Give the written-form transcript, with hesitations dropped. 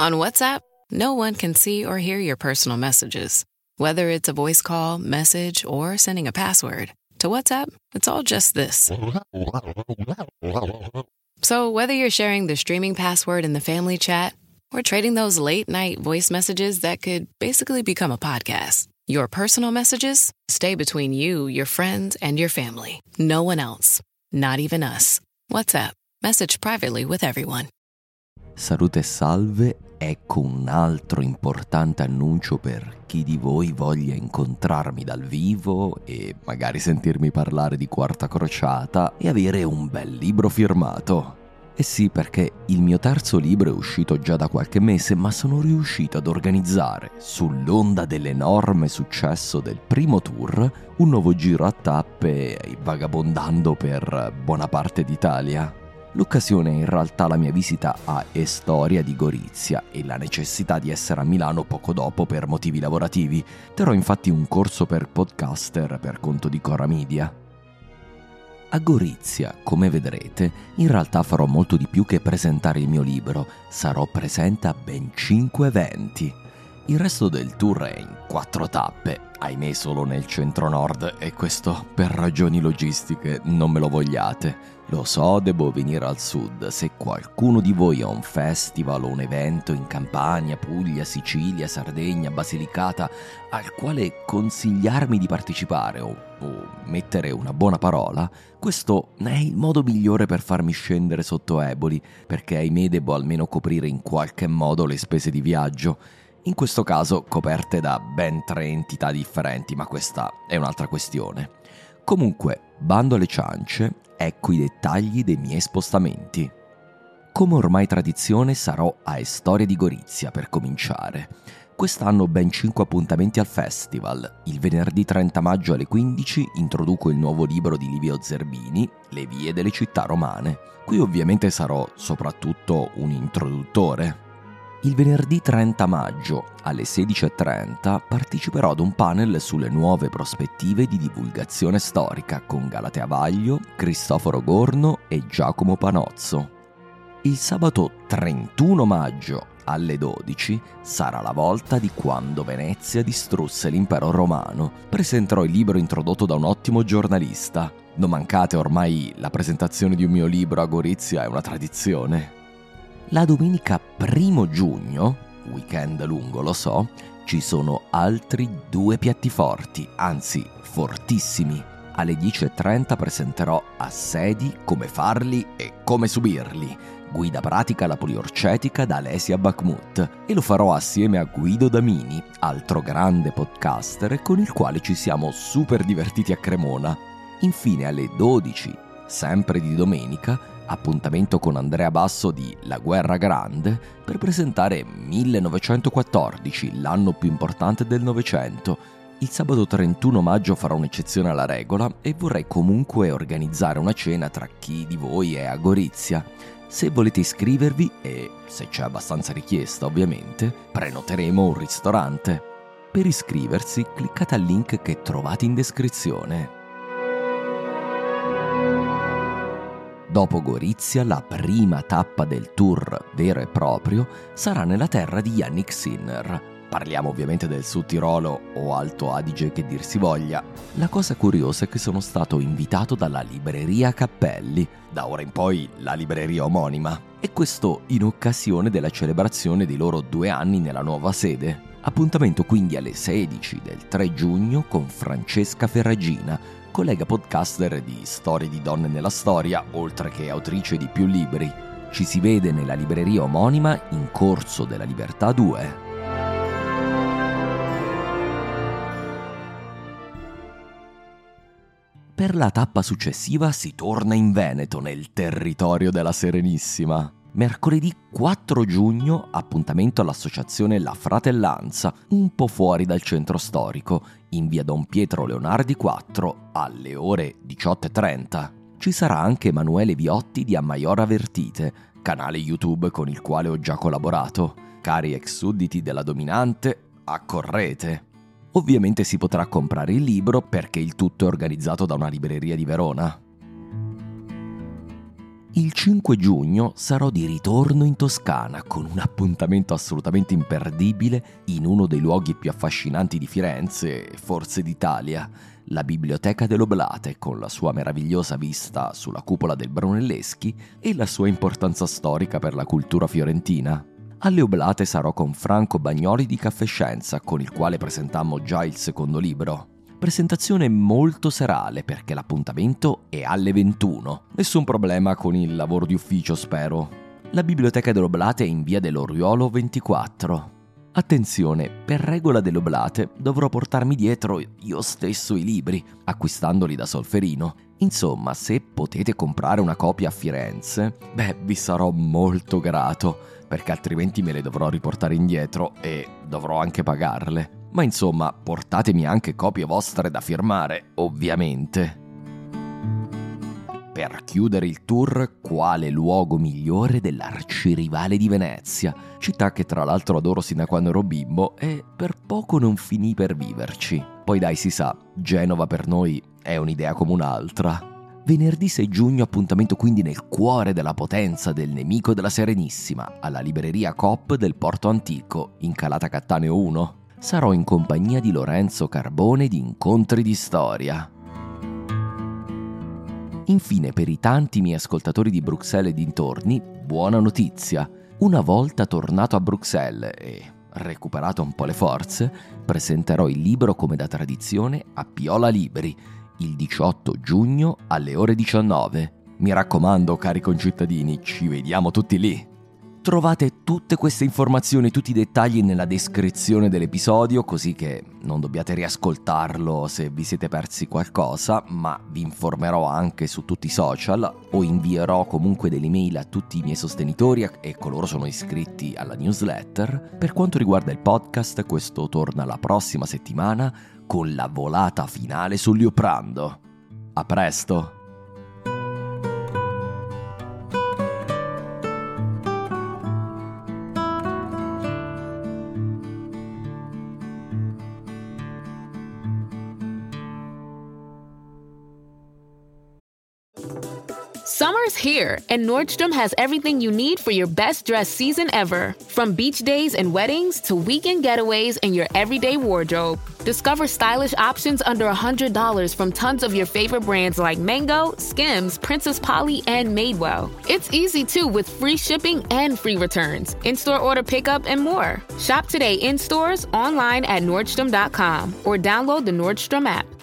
On WhatsApp, no one can see or hear your personal messages. Whether it's a voice call, message, or sending a password. To WhatsApp, it's all just this. So whether you're sharing the streaming password in the family chat or trading those late-night voice messages that could basically become a podcast, your personal messages stay between you, your friends, and your family. No one else. Not even us. WhatsApp. Message privately with everyone. Salute e salve, ecco un altro importante annuncio per chi di voi voglia incontrarmi dal vivo e magari sentirmi parlare di Quarta Crociata e avere un bel libro firmato. Eh sì, perché il mio terzo libro è uscito già da qualche mese, ma sono riuscito ad organizzare, sull'onda dell'enorme successo del primo tour, un nuovo giro a tappe vagabondando per buona parte d'Italia. L'occasione è in realtà la mia visita a Storia di Gorizia e la necessità di essere a Milano poco dopo per motivi lavorativi. Terrò infatti un corso per podcaster per conto di Cora Media. A Gorizia, come vedrete, in realtà farò molto di più che presentare il mio libro. Sarò presente a ben 5 eventi. Il resto del tour è in 4 tappe, ahimè solo nel centro-nord, e questo per ragioni logistiche, non me lo vogliate. Lo so, devo venire al sud. Se qualcuno di voi ha un festival o un evento in Campania, Puglia, Sicilia, Sardegna, Basilicata, al quale consigliarmi di partecipare o mettere una buona parola, questo è il modo migliore per farmi scendere sotto Eboli, perché ahimè devo almeno coprire in qualche modo le spese di viaggio. In questo caso coperte da ben 3 entità differenti, ma questa è un'altra questione. Comunque, bando alle ciance, ecco i dettagli dei miei spostamenti. Come ormai tradizione sarò a Storia di Gorizia per cominciare. Quest'anno ben 5 appuntamenti al festival. Il venerdì 30 maggio alle 15 introduco il nuovo libro di Livio Zerbini, Le vie delle città romane. Qui ovviamente sarò soprattutto un introduttore. Il venerdì 30 maggio alle 16:30 parteciperò ad un panel sulle nuove prospettive di divulgazione storica con Galatea Vaglio, Cristoforo Gorno e Giacomo Panozzo. Il sabato 31 maggio alle 12 sarà la volta di quando Venezia distrusse l'impero romano. Presenterò il libro introdotto da un ottimo giornalista. Non mancate, ormai la presentazione di un mio libro a Gorizia è una tradizione. La domenica 1 giugno, weekend lungo lo so, ci sono altri 2 piatti forti, anzi fortissimi. Alle 10:30 presenterò Assedi, come farli e come subirli, guida pratica alla poliorcetica da Alesia Bakhmut, e lo farò assieme a Guido Damini, altro grande podcaster con il quale ci siamo super divertiti a Cremona. Infine alle 12, sempre di domenica, appuntamento con Andrea Basso di La Guerra Grande per presentare 1914, l'anno più importante del Novecento. Il sabato 31 maggio farò un'eccezione alla regola e vorrei comunque organizzare una cena tra chi di voi è a Gorizia. Se volete iscrivervi, e se c'è abbastanza richiesta ovviamente, prenoteremo un ristorante. Per iscriversi cliccate al link che trovate in descrizione. Dopo Gorizia, la prima tappa del tour vero e proprio sarà nella terra di Jannik Sinner. Parliamo ovviamente del Sud Tirolo o Alto Adige che dir si voglia. La cosa curiosa è che sono stato invitato dalla libreria Cappelli, da ora in poi la libreria omonima, e questo in occasione della celebrazione dei loro 2 anni nella nuova sede. Appuntamento quindi alle 16 del 3 giugno con Francesca Ferragina, collega podcaster di Storie di donne nella storia, oltre che autrice di più libri. Ci si vede nella libreria omonima in Corso della Libertà 2. Per la tappa successiva si torna in Veneto, nel territorio della Serenissima. Mercoledì 4 giugno, appuntamento all'associazione La Fratellanza, un po' fuori dal centro storico, in via Don Pietro Leonardi 4, alle ore 18:30. Ci sarà anche Emanuele Viotti di A Maiora Vertite, canale YouTube con il quale ho già collaborato. Cari ex sudditi della dominante, accorrete! Ovviamente si potrà comprare il libro perché il tutto è organizzato da una libreria di Verona. Il 5 giugno sarò di ritorno in Toscana con un appuntamento assolutamente imperdibile in uno dei luoghi più affascinanti di Firenze e forse d'Italia, la Biblioteca dell'Oblate, con la sua meravigliosa vista sulla cupola del Brunelleschi e la sua importanza storica per la cultura fiorentina. Alle Oblate sarò con Franco Bagnoli di Caffè Scienza, con il quale presentammo già il secondo libro. Presentazione molto serale perché l'appuntamento è alle 21. Nessun problema con il lavoro di ufficio, spero. La Biblioteca dell'Oblate è in via dell'Oriolo 24. Attenzione, per regola dell'Oblate dovrò portarmi dietro io stesso i libri, acquistandoli da Solferino. Insomma, se potete comprare una copia a Firenze, vi sarò molto grato, perché altrimenti me le dovrò riportare indietro e dovrò anche pagarle. Ma insomma, portatemi anche copie vostre da firmare, ovviamente. Per chiudere il tour, quale luogo migliore dell'arcirivale di Venezia, città che tra l'altro adoro sin da quando ero bimbo e per poco non finì per viverci. Poi dai, si sa, Genova per noi è un'idea come un'altra. Venerdì 6 giugno, appuntamento quindi nel cuore della potenza del nemico della Serenissima, alla libreria Coop del Porto Antico, in Calata Cattaneo 1. Sarò in compagnia di Lorenzo Carbone di Incontri di Storia. Infine, per i tanti miei ascoltatori di Bruxelles e dintorni, buona notizia. Una volta tornato a Bruxelles e recuperato un po' le forze, presenterò il libro come da tradizione a Piola Libri, il 18 giugno alle ore 19. Mi raccomando, cari concittadini, ci vediamo tutti lì. Trovate tutte queste informazioni, tutti i dettagli nella descrizione dell'episodio, così che non dobbiate riascoltarlo se vi siete persi qualcosa, ma vi informerò anche su tutti i social o invierò comunque delle email a tutti i miei sostenitori e coloro sono iscritti alla newsletter. Per quanto riguarda il podcast, questo torna la prossima settimana con la volata finale su Lioprando. A presto! Summer's here, and Nordstrom has everything you need for your best dress season ever. From beach days and weddings to weekend getaways and your everyday wardrobe. Discover stylish options under $100 from tons of your favorite brands like Mango, Skims, Princess Polly, and Madewell. It's easy too with free shipping and free returns, in-store order pickup, and more. Shop today in stores, online at Nordstrom.com, or download the Nordstrom app.